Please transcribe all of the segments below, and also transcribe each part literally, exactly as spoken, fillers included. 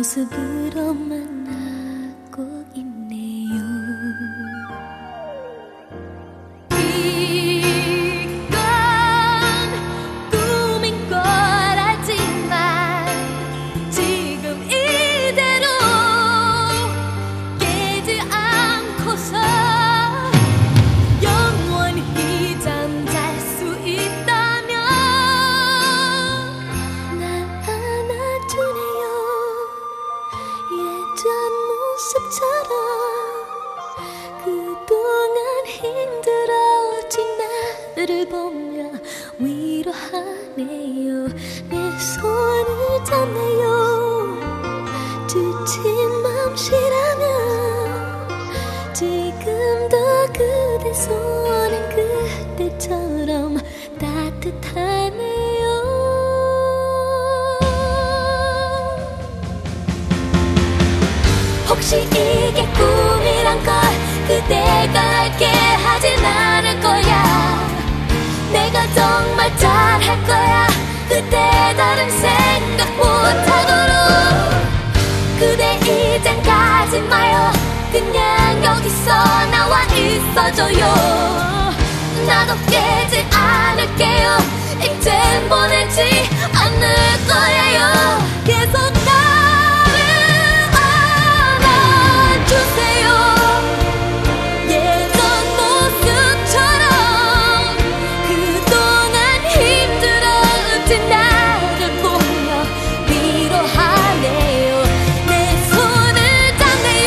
모습으로만 하고 있네요. 이건 꿈인 걸 알지만 지금 이대로 깨지 않고서 영원히 잠잘 수 있다면 날 안아주네요. 예전 모습처럼 그동안 힘들어진 나를 보며 위로하네요. 내 손을 잡네요. 지친 맘씨라면 지금도 그대 손은 그때처럼 따뜻하네요. 혹시 이게 꿈이란 걸 그대가 알게 하진 않을 거야. 내가 정말 잘할 거야. 그대 다른 생각 못하도록. 그대 이젠 가지 마요. 그냥 여기서 나와 있어줘요. 나도 깨지 않을게요. 이젠 보내지 않을 거예요. 계속 나를 안아주세요. 예전 모습처럼 그동안 힘들어진 나를 보며 위로하네요. 내 손을 잡네요.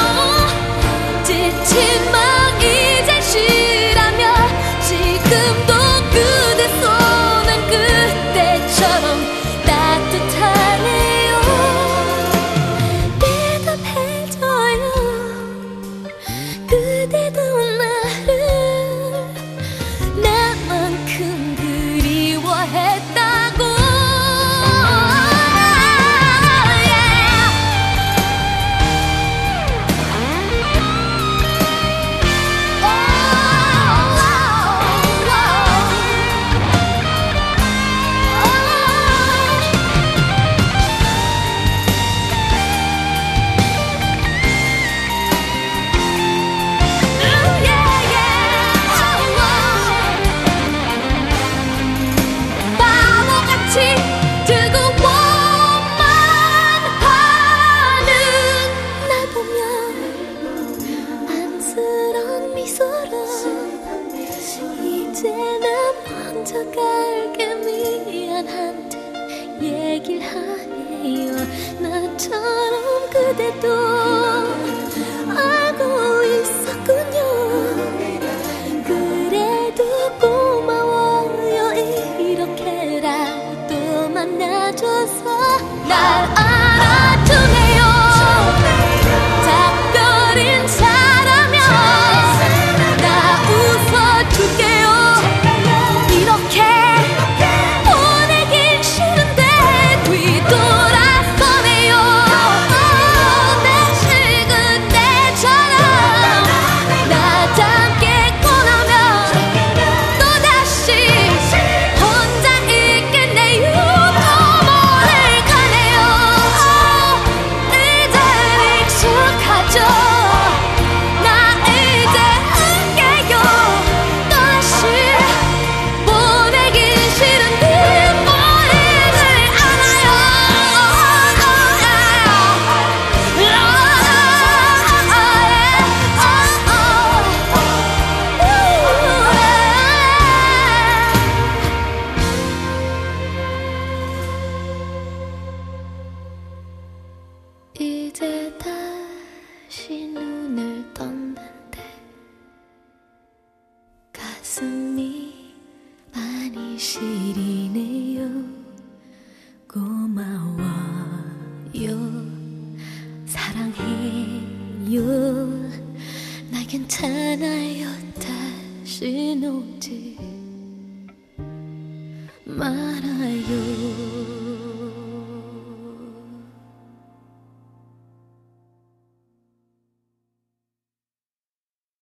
지친 맘 이제 쉬라며 지금도 그대 손은 그때처럼 따뜻하네요. 대답해줘요. 그대도 나를 나만큼 그리워했다고. 바보같이 뜨거워만 하는 날 보며 안쓰러운 미소로 이제는 먼저 갈게 미안한데 얘길 하네요. 나처럼 그대도 알고 있었군요. 그래도 고마워요. 이렇게라도 만나줘서 날 알아주네요. 작별인 사라면 나 웃어줄게요. 이렇게 보내긴 싫은데 뒤돌아서네요. 다시 그때처럼 나 잠겠고 나면 또다시 혼자 있겠네요. 또 멀리 가네요. 이젠 익숙하죠. 나 이제 할게요. 다시 보내긴 싫은데 보이질 않아요. 이제 다시 눈을 떴는데 가슴이 많이 시리네요. 고마워요. 사랑해요. 나 괜찮아요. 다시 오지 말아요.